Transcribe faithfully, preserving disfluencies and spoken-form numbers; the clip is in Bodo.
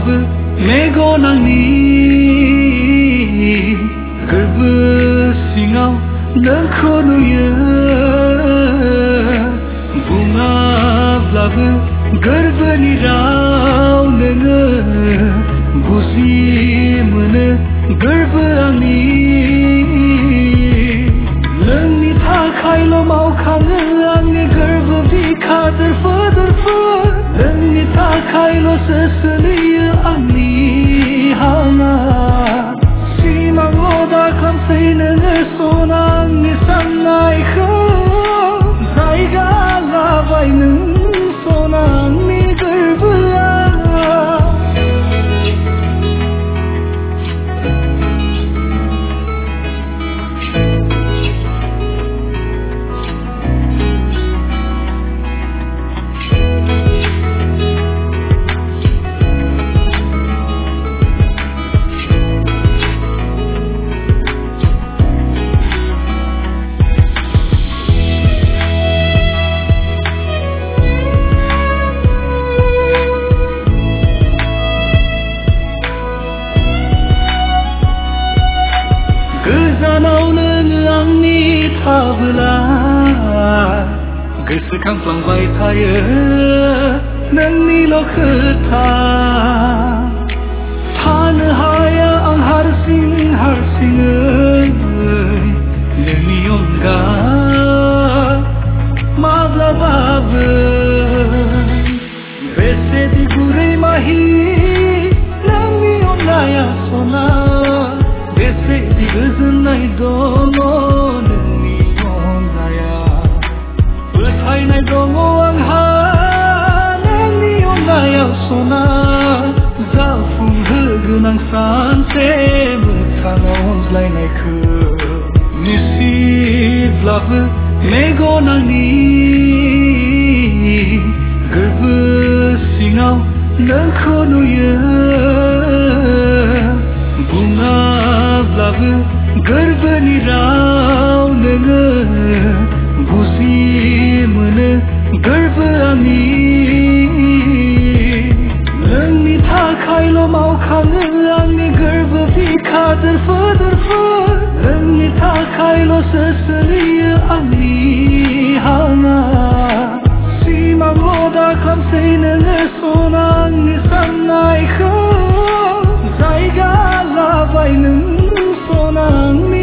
ब्लाबो मेगन आंनि गोरबो सिङाव नोंखौ नुयो बुङाब्लाबो गोरबोनि राव नोङो बुजि मोनो गोरबो आंनि नोंनि थाखायल' मावखाङो आंनि गोरबो बिखा दोरफो दोरफो नोंनि थाखायल'सो सोलियो आंनि हाङा सिमाङाव दा खामसै नोङो सना आंनि साननायखौ जायगा लाबाय नों सना आंनि गोरबोआ गोजानाव नोङो आंनि थाबोला गोसोखांफ्लांबाय थायो नोंनिल' खोथा थानो हाया आं हारसिं हारसिङै नोंनि अनगा माब्लाबाबो बेसेदि गुरै माहि नोंनि अननाया सना बेसेदि गोजोननाय दङ नोंनि अननाया फोथायनाय दङ आंहा नोंनि अननायाव सना जाफुंहोगोन आं सानसे मोगथाङाव अनज्लायनायखौ निसिब्लाबो मेगन आंनि गोरबो सिङाव नोंखौ नुयो बुङाब्लाबो गोरबोनि राव नोङो बुजि मोनो गोरबो आंनि नोंनि थाखायल' मावखाङो आंनि गोरबो बिखा दोरफो दोरफो नोंनि थाखायल'सो सोलियो आंनि हाङा सिमाङाव दा खामसै नोङो सना आंनि साननायखौ जायगा लाबाय नों सना आंनि